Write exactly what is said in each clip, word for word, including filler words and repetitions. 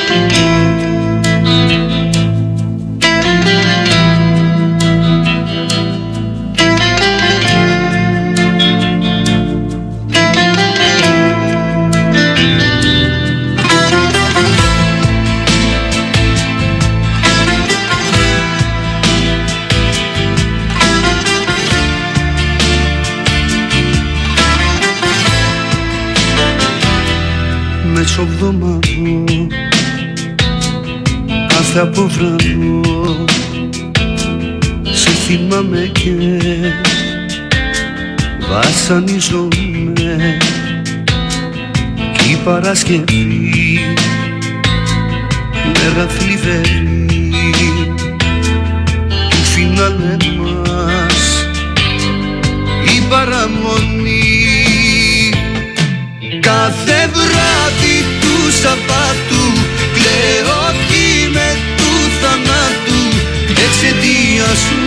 Μεσοβδομάδο, κάθε αποβράδο σε θυμάμαι και βασανίζομαι. Κι η Παρασκευή, μέρα θλιβερή του φινάλε μας, η παραμονή. Κάθε βράδυ του Σαββάτου κλαίω κι με του θανάτου εξαιτίας σου.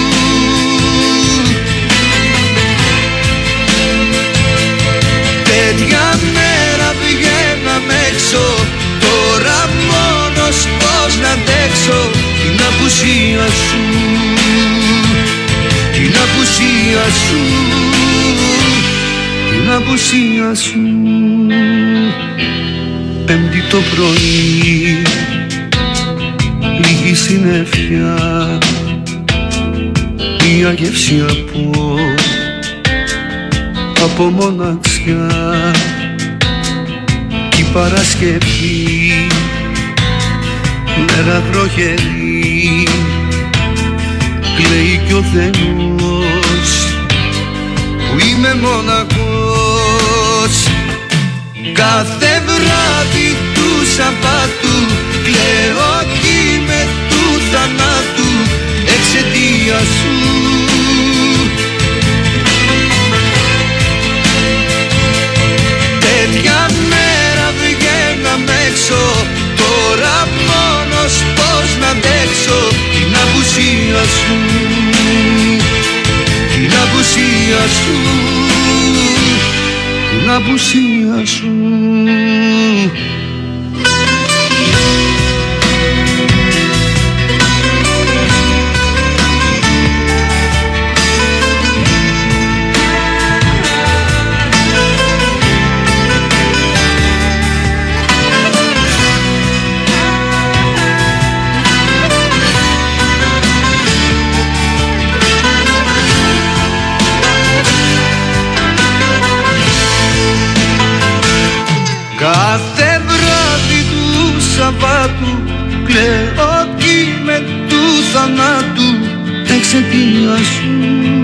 Τέτοια μέρα βγαίναμε έξω, τώρα μόνος πώς να αντέξω την απουσία σου, την απουσία σου, την απουσία σου. Πέμπτη το πρωί, λίγη συννεφιά, μια γεύση από, από μοναξιά. Κι η Παρασκευή, μέρα βροχερή, κλαίει κι ο Θεός που είμαι μοναχός. Κάθε βράδυ του Σαββάτου κλαίω κι με του θανάτου εξαιτίας σου. Τέτοια μέρα βγαίναμε έξω, τώρα μόνος πώς να αντέξω την απουσία σου, την απουσία σου, την απουσία σου. Κάθε βράδυ του Σαββάτου κλαίω κι με του θανάτου εξαιτίας σου.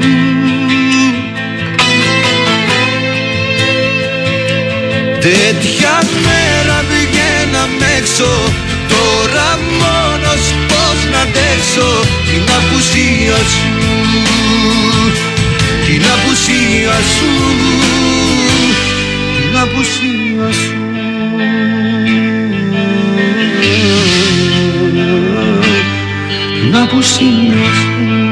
Τέτοια μέρα βγαίναμε έξω, τώρα μόνος πώς να αντέξω την απουσία σου, την απουσία σου, την απουσία σου. Την απουσία σου.